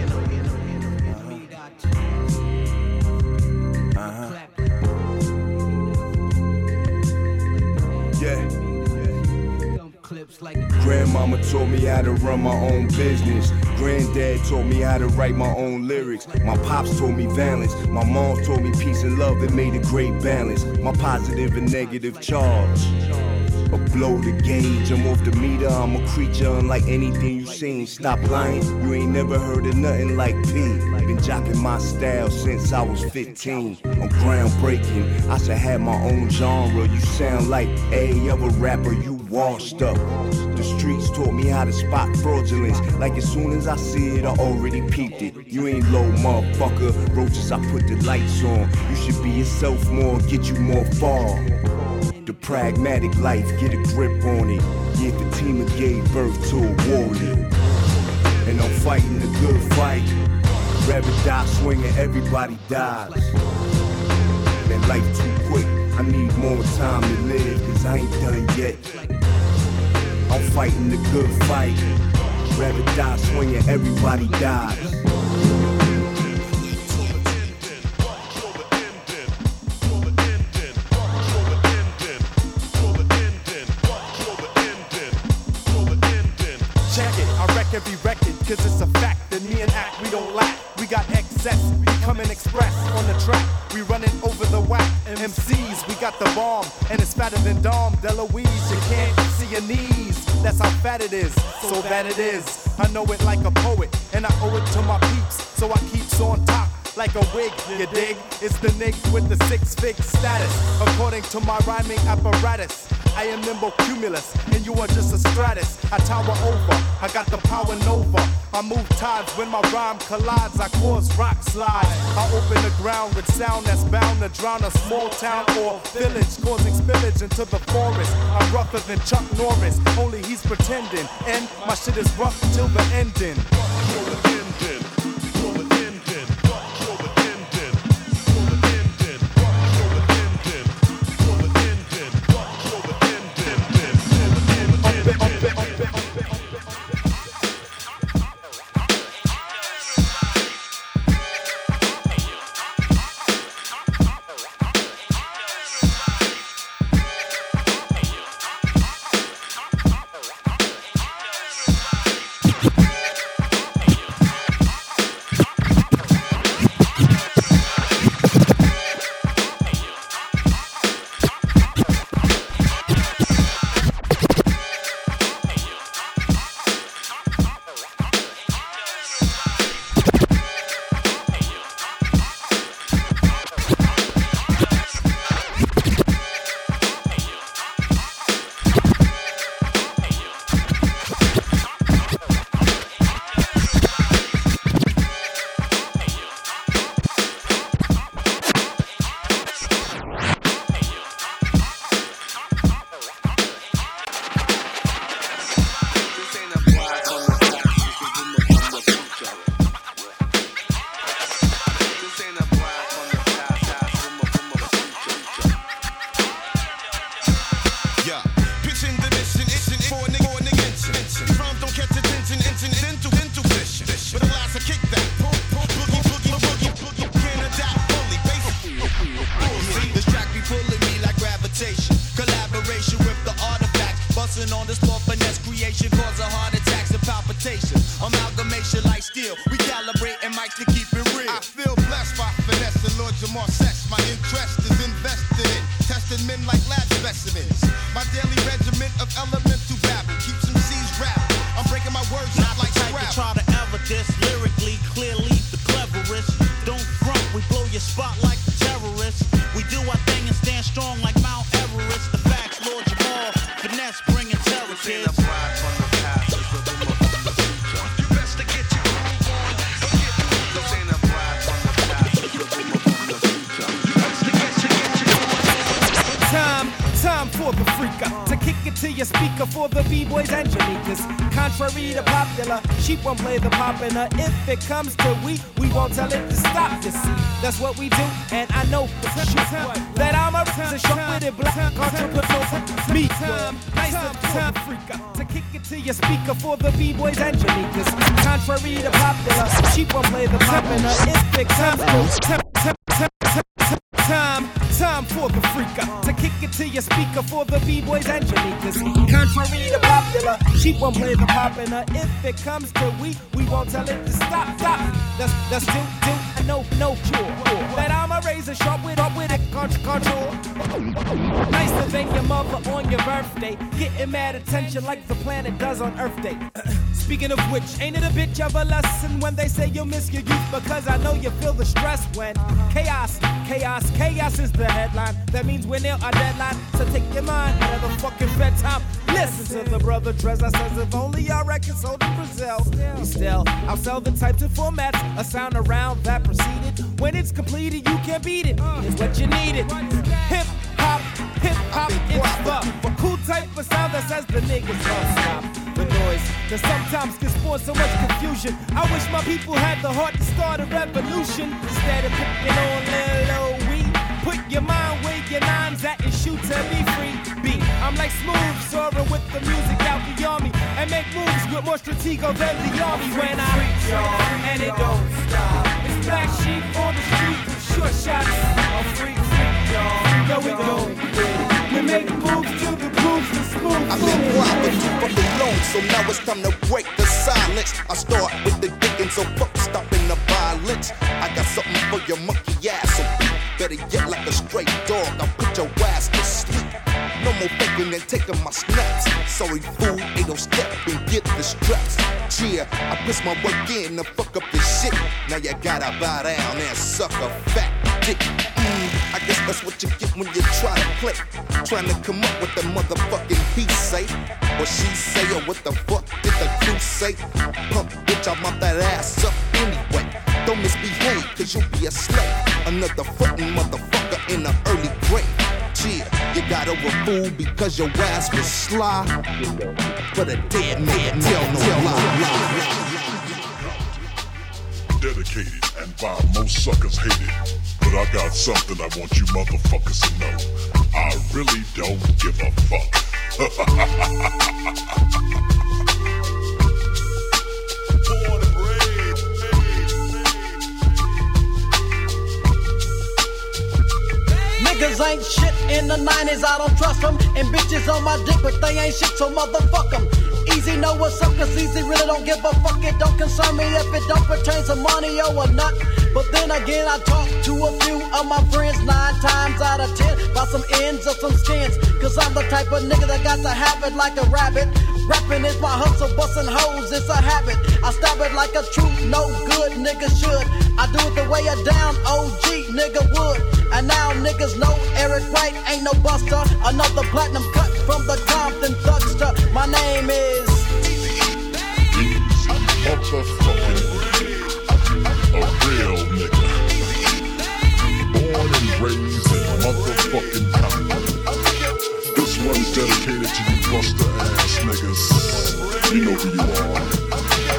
Grandmama taught me how to run my own business. Granddad taught me how to write my own lyrics. My pops taught me balance. My mom taught me peace and love. It made a great balance. My positive and negative charge. A blow the gauge, I'm off the meter. I'm a creature unlike anything you seen. Stop lying, you ain't never heard of nothing like P. Been jocking my style since I was fifteen. I'm groundbreaking, I should have my own genre. You sound like any other rapper, you washed up. The streets taught me how to spot fraudulence. Like as soon as I see it, I already peeped it. You ain't low, motherfucker. Roaches, I put the lights on. You should be yourself more, get you more far. The pragmatic life, get a grip on it. Yeah, Fatima gave birth to a warrior. And I'm fighting the good fight. Rather die swinging, everybody dies. That life too quick, I need more time to live, cause I ain't done yet. I'm fighting the good fight. Rather die swinging, everybody dies. Every record, cause it's a fact that me and Act, we don't lack. We got excess, we coming express on the track. We running over the whack. M Cs, we got the bomb, and it's fatter than Dom DeLuise. You can't see your knees, that's how fat it is, so that it is. I know it like a poet, and I owe it to my peeps, so I keeps on top. Like a wig, you dig? It's the nig with the six-fig status. According to my rhyming apparatus, I am nimble cumulus, and you are just a stratus. I tower over, I got the power nova. I move tides when my rhyme collides. I cause rock slides. I open the ground with sound that's bound to drown a small town or village, causing spillage into the forest. I'm rougher than Chuck Norris, only he's pretending. And my shit is rough till the ending. pressure like steel. Recalibrating mic to keep it real. I feel blessed by finesse and Lord Jamar Sex. My interest is invested in testing men like lab specimens. My daily regiment of elemental babble keeps some C's rapping. I'm breaking my words Not out like the type to try to ever diss lyrically, clearly the cleverest. Don't front, we blow your spot like the terrorists. We do our thing and stand strong like Mount Everest. The facts, Lord Jamal, finesse bringing terror kids. Time, time for the freaker to kick it to your speaker for the b-boys and Janikas. Contrary to popular, sheep won't play the popular. If it comes to we, we won't tell it to stop. You see, that's what we do, and I know for sure that I'm a to show with it black controversial. Me, time, nice time freaker to kick it to your speaker for the b-boys and Janikas. Contrary to popular, sheep won't play the popular. If it comes to Time, time for the freaker to kick it to your speaker for the b-boys and Janikas. Contrary to popular, sheep won't play the popular. If it comes to we, we won't tell it to stop, stop. That's that's do do no no cure. That I'm a razor sharp with up with it control. Nicer than your mother on your birthday, getting mad attention like the planet does on Earth Day. Speaking of which, ain't it a bitch of a lesson when they say you'll miss your youth? Because I know you feel the stress when chaos, chaos, chaos is the headline. That means we're near our deadline. So take your mind out of the fucking bedtime. Listen to the brother Trezor says if only our records sold in Brazil. We still, I'll sell the types of formats, a sound around that proceeded. When it's completed, you can't beat it. It's what you needed. Hip hop, hip hop, it's the cool type of sound that says the niggas don't stop the noise that sometimes can spawn so much confusion. I wish my people had the heart to start a revolution instead of picking on Lil O-Wee. Put your mind where your nines at and shoot to be free. B, I'm like Smooth, soaring with the music out the army and make moves with more stratego than the army when I reach y'all and it don't stop. It's Black Sheep on the street, short shots. I'm free, free, y'all. Yo, we go. We make moves to the grooves and smooth. I've been quiet for too fucking long, so now it's time to break the silence. I start with the digging, so fuck stopping the violence. I got something for your monkey ass, so better yet like a straight dog, I'll put your ass to sleep. No more faking and taking my snaps. Sorry fool, ain't no step and get the straps. Cheer, I piss my work in to fuck up this shit. Now you gotta bow down and suck a fat dick. Mm, I guess that's what you get when you try to play. Trying to come up with the motherfucking he say. Or she say, or what the fuck did the crew say? Pump bitch, I mount that ass up anyway. Don't misbehave, cause you'll be a slave. Another fucking motherfucker in the early grave. Cheer, you got over fool because your ass was sly. But a dead man tell no lie. Dedicated and by most suckers hated. But I got something I want you motherfuckers to know. I really don't give a fuck. Niggas ain't shit in the nineties, I don't trust them. And bitches on my dick, but they ain't shit, so motherfuck them. Easy know what's up, cause easy really don't give a fuck. It don't concern me if it don't pertain to money or not. But then again, I talk to a few of my friends nine times out of ten about some ends or some skins. Cause I'm the type of nigga that got to have it like a rabbit. Rapping is my hustle, bustin' hoes, it's a habit. I stab it like a true, no good nigga should. I do it the way a down O G nigga would. And now niggas know Eric Wright ain't no buster. Another platinum cut from the Compton Thugster. My name is Easy motherfucking a real nigga. Born and raised in motherfucking Compton. This one's dedicated to you buster ass niggas. You know who you are.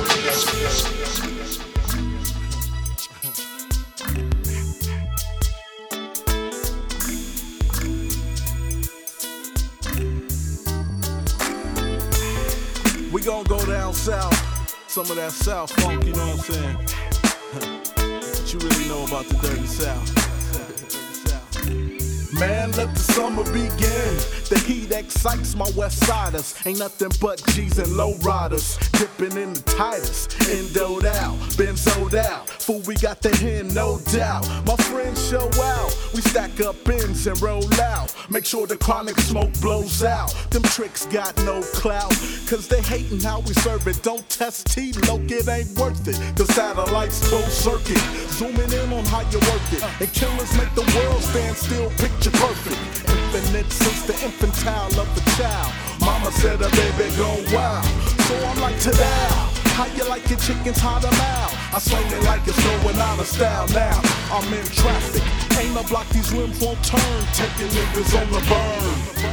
We gon' go down south, some of that south funk, you know what I'm saying? What you really know about the dirty south? man, let the summer begin. The heat excites my west siders. Ain't nothing but G's and low riders. Dipping in the tightest, endoed out, benzoed out. Fool, we got the hen, no doubt. My friends show out. We stack up ends and roll out. Make sure the chronic smoke blows out. Them tricks got no clout, cause they hating how we serve it. Don't test T-Loc, it ain't worth it. The satellites close circuit. Zooming in on how you work it. And killers make the world stand still, picture perfect. Infinite since the infantile of the child. Mama said her baby go wild. So I'm like to now. How you like your chickens hot or mild? I slang it like it's going out of style now. I'm in traffic. Ain't a block, these rims won't turn. Taking niggas on the burn.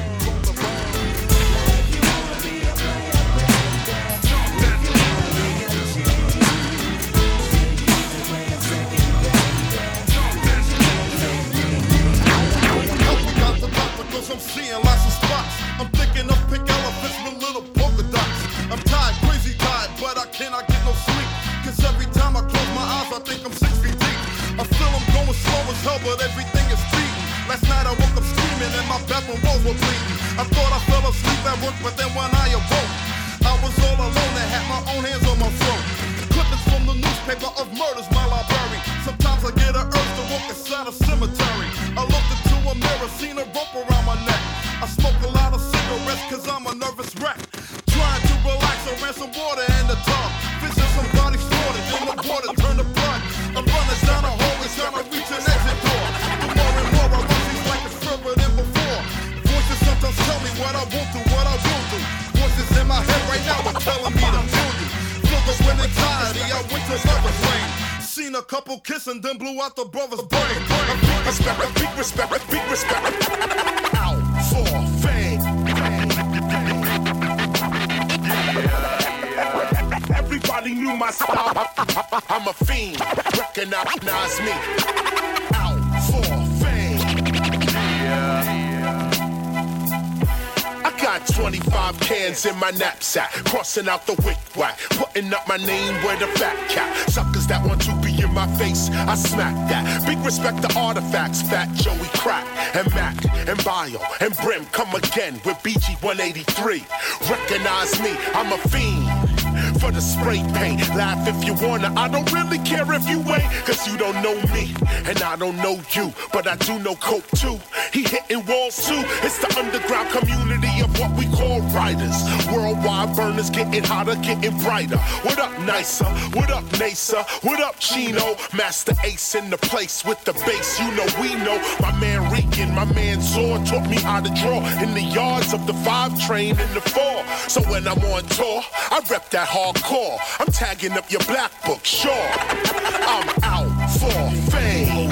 I'm seeing lots of spots. I'm thinking of pink elephants with little polka dots. I'm tired, crazy tired, but I cannot get no sleep. Cause every time I close my eyes, I think I'm six feet deep. I feel I'm going slow as hell, but everything is speeding. Last night I woke up screaming and my bathroom walls were bleeding. I thought I fell asleep at work, but then when I awoke, I was all alone and had my own hands on my throat. Clippings from the newspaper of murders, my library. Sometimes I get an urge to walk inside a cemetery. I looked into a mirror, seen a rope around my neck. I smoke a lot of cigarettes cause I'm a nervous wreck. Trying to relax, I ran some water in the tub. Vision somebody slaughtered, then the water turned to blood. I'm running down a hallway trying to reach an exit door. The more and more I run, seems like it's further than before. Voices sometimes tell me what I won't do, what I will do. Voices in my head right now are telling me to kill you. Feel the wind anxiety, I went to lover's lane. Seen a couple kiss and then blew out the brother's brain. Big respect, big respect, big respect. Out for fame. Everybody knew my style. I'm a fiend. Recognize me. Out for fame. I got twenty-five cans in my knapsack, crossing out the wick whack, putting up my name where the fat cat. Suckers that want to be in my face, I smack that. Big respect to artifacts, Fat Joey Crack, and Mac, and Bio, and Brim come again with B G one eighty-three. Recognize me, I'm a fiend for the spray paint. Laugh if you wanna, I don't really care if you ain't, cause you don't know me, and I don't know you, but I do know Coke too. He hitting walls too, it's the underground community of what we call writers. Worldwide burners getting hotter, getting brighter. What up, Nicer? What up, Nasa? What up, Chino? Master Ace in the place with the bass, you know we know. My man Regan, my man Zor taught me how to draw in the yards of the five train in the four. So when I'm on tour, I rep that hardcore. I'm tagging up your black book, sure. I'm out for fame.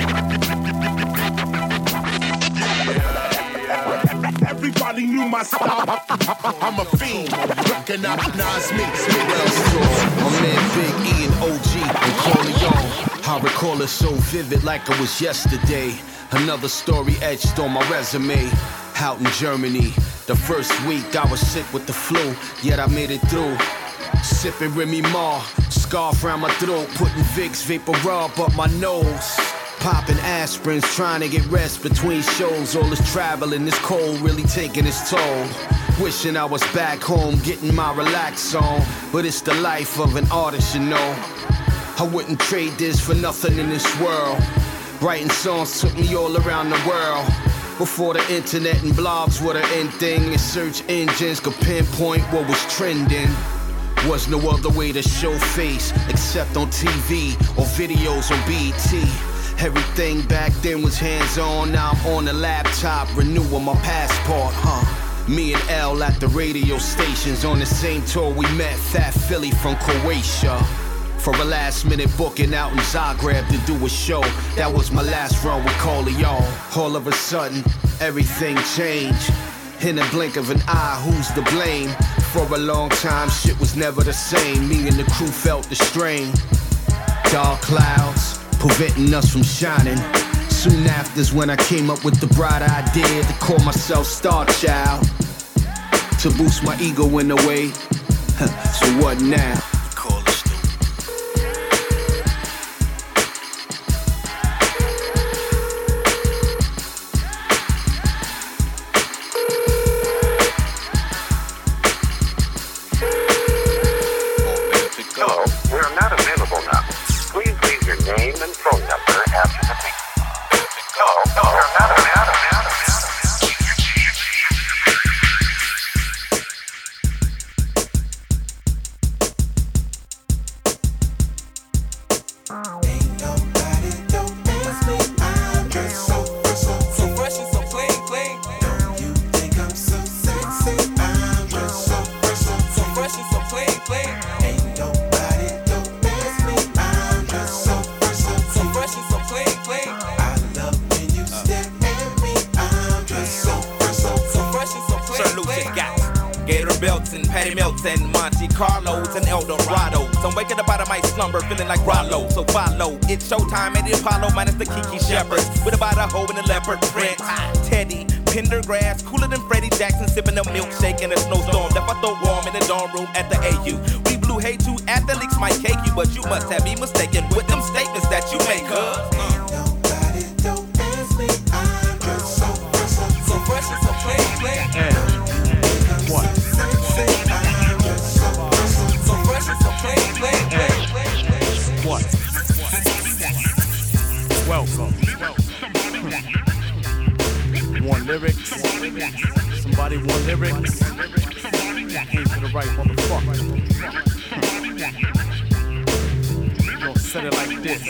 Everybody knew my style. I'm a fiend. Recognize me. My man Big E and O G and Corleone. I recall it so vivid like it was yesterday. Another story etched on my resume. Out in Germany, the first week I was sick with the flu, yet I made it through. Sipping Remy Ma, scarf around my throat, putting Vicks Vapor Rub up my nose. Popping aspirins, trying to get rest between shows. All this traveling, this cold really taking its toll. Wishing I was back home, getting my relax on. But it's the life of an artist, you know. I wouldn't trade this for nothing in this world. Writing songs took me all around the world. Before the internet and blogs were the end thing, and search engines could pinpoint what was trending. Was no other way to show face except on T V or videos on B E T. Everything back then was hands-on, now I'm on the laptop renewing my passport, huh? Me and L at the radio stations on the same tour we met Fat Philly from Croatia. For a last minute booking out in Zagreb to do a show, that was my last run with Corleone. All of a sudden, everything changed. In a blink of an eye, who's to blame? For a long time, shit was never the same. Me and the crew felt the strain. Dark clouds, preventing us from shining. Soon after's when I came up with the bright idea to call myself Star Child. To boost my ego in a way. So what now? Ain't nobody don't ask me. I'm just so fresh, so, so fresh and so clean, clean. Don't you think I'm so sexy? I'm just so fresh, so, so fresh and so clean, clean. Ain't nobody don't ask me. I'm just so fresh, so, so fresh and so clean, clean. I love when you stare at me. I'm just so fresh, so, so fresh and so clean, Sir Lucius got Gator belts and Patty Melts and Monte Carlos and Eldorados. I'm waking up out of my slumber feeling like Rollo. So follow, it's showtime at the Apollo minus the Kiki Shepherds. With about a hoe in the leopard print. Teddy, Pendergrass, cooler than Freddie Jackson, sipping a milkshake in a snowstorm. Left I throw warm in the dorm room at the A U. We blew hay two athletes might cake you, but you must have me mistaken with them statements that you make, huh? Nobody don't ask me. I'm just so fresh, so, so fresh and so clean, clean. Yeah. What? What? Welcome. One lyrics. Somebody want lyrics. Came to the right motherfucker. Gonna set it like this.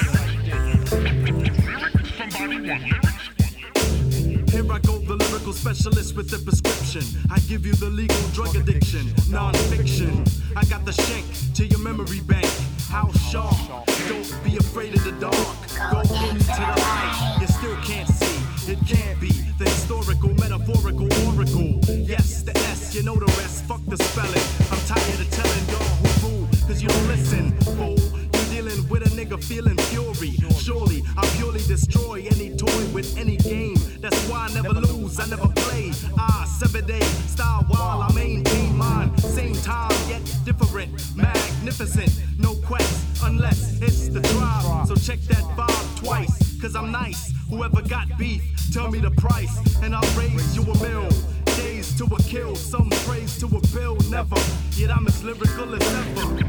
Here I go, the lyrical specialist with the prescription. I give you the legal drug addiction, non-fiction. I got the shank to your memory bank. How sharp? Don't be afraid of the dark. Go into the light, you still can't see. It can't be the historical, metaphorical oracle. Yes, the S, you know the rest. Fuck the spelling. I'm tired of telling y'all who rule, cause you don't listen, fool. You're dealing with a nigga feeling fury. Surely I purely destroy any toy with any game. That's why I never lose, I never play. Ah, seven day style while I maintain mine. Same time yet different, magnificent. No quest unless it's the drive. So check that vibe twice, cause I'm nice. Whoever got beef, tell me the price, and I'll raise you a mill. Days to a kill, some praise to a bill, never. Yet I'm as lyrical as ever.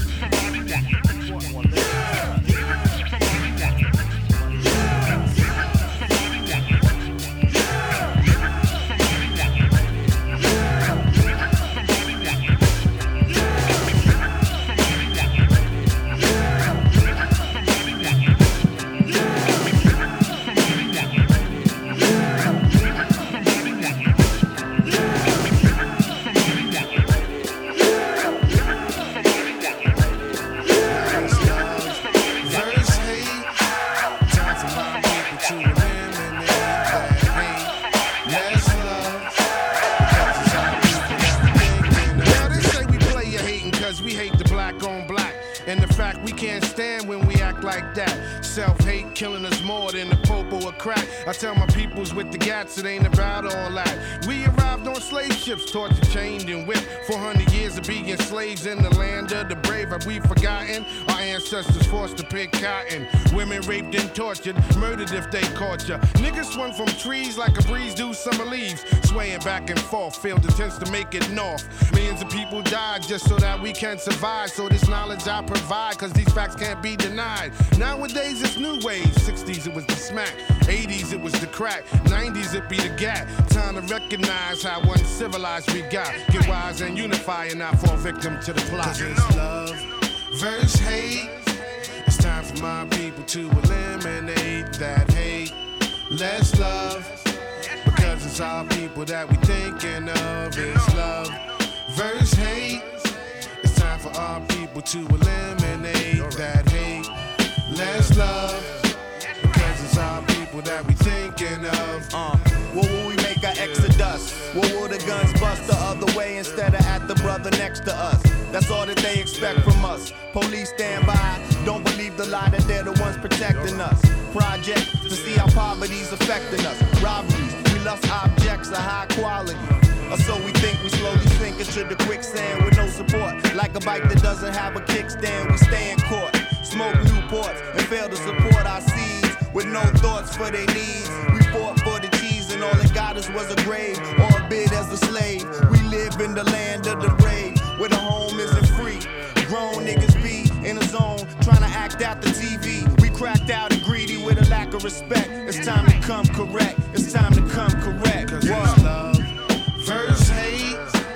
Killing us more than the popo or crack. I tell my peoples with the gats, it ain't about all that. We arrived on slave ships, tortured, chained, and whipped. four hundred years of being slaves in the land of the brave. Have we forgotten? Our ancestors forced to pick cotton. Women raped and tortured, murdered if they caught ya. Niggas swung from trees like a breeze do summer leaves. Swaying back and forth, failed attempts to make it north. Millions of people died just so that we can survive. So this knowledge I provide, cause these facts can't be denied. Nowadays it's new ways. sixties it was the smack, eighties it was the crack, nineties it be the gap. Time to recognize how uncivilized we got. Get wise and unify and not fall victim to the plot. Cause it's love versus hate. It's time for my people to eliminate that hate. Less love, because it's our people that we thinking of. It's love versus hate. It's time for our people to eliminate that hate. Less love, because it's our people that we thinking of. Uh, what will we make our exodus? What will the guns bust the other way instead of at the brother next to us? That's all that they expect from us. Police stand by, don't believe the lie that they're the ones protecting us. Project to see how poverty's affecting us. Robberies, we lust objects of high quality. Or so we think, we slowly sink into the quicksand with no support. Like a bike that doesn't have a kickstand, we stay in court. Smoke Newports and fail to support our seeds with no thoughts for their needs. We fought for the cheese and all that got us was a grave or a bid as a slave. We live in the land of the brave where the home isn't free. Grown niggas be in a zone trying to act out the T V. We cracked out and greedy with a lack of respect. It's time to come correct. It's time to come correct. Cause it's love versus hate.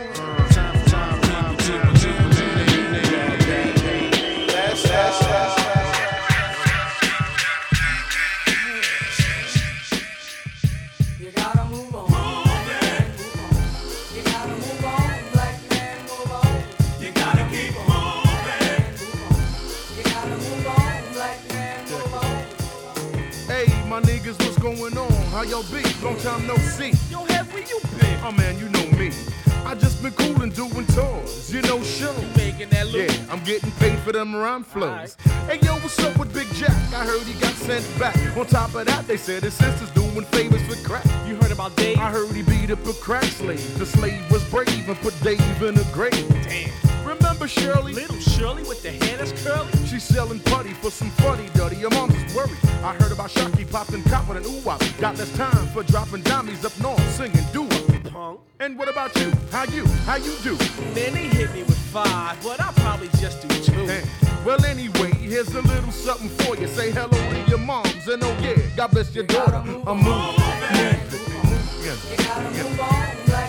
Time for time, time to eliminate that hate. That's, that's, that's. Hey, my niggas, what's going on? How y'all be? Long time no see. Yo, Hev, where you been? Oh man, you know me. I just been coolin' doing tours, you know, shows. You making that look? Yeah, I'm getting paid for them rhyme flows. Right. Hey yo, what's up with Big Jack? I heard he got sent back. On top of that, they said his sister's doing favors for crack. You heard about Dave? I heard he beat up a crack slave. The slave was brave and put Dave in a grave. Damn. Remember Shirley? Little Shirley with the hair that's curly? She's selling putty for some fuddy duddy. Your mom's is worried. I heard about Shocky popping copper and ooh-wop. Got less time for dropping dummies up north singing doo-wop. Punk. And what about you? How you? How you do? Man, they hit me with five, but I'll probably just do two. Hey. Well, anyway, here's a little something for you. Say hello to your moms and oh yeah, God bless your daughter. I'm moving. You gotta move on.